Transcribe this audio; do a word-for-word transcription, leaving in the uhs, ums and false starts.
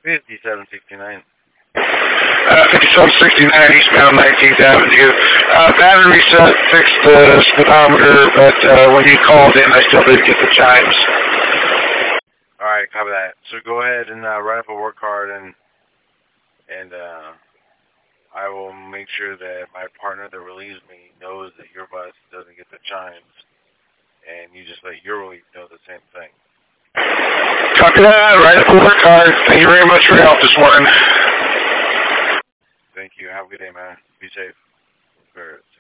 fifty-seven sixty-nine. Uh, fifty-seven sixty-nine eastbound nineteenth Avenue. Uh, battery reset, fixed the speedometer, but uh, when you called in, I still didn't get the chimes. Alright, copy that. So go ahead and uh, write up a work card, and and uh, I will make sure that my partner that relieves me knows that your bus doesn't get the chimes, and you just let your relief know the same thing. Copy that. Write up a work card. Thank you very much for your help this morning. Thank you. Have a good day, man. Be safe.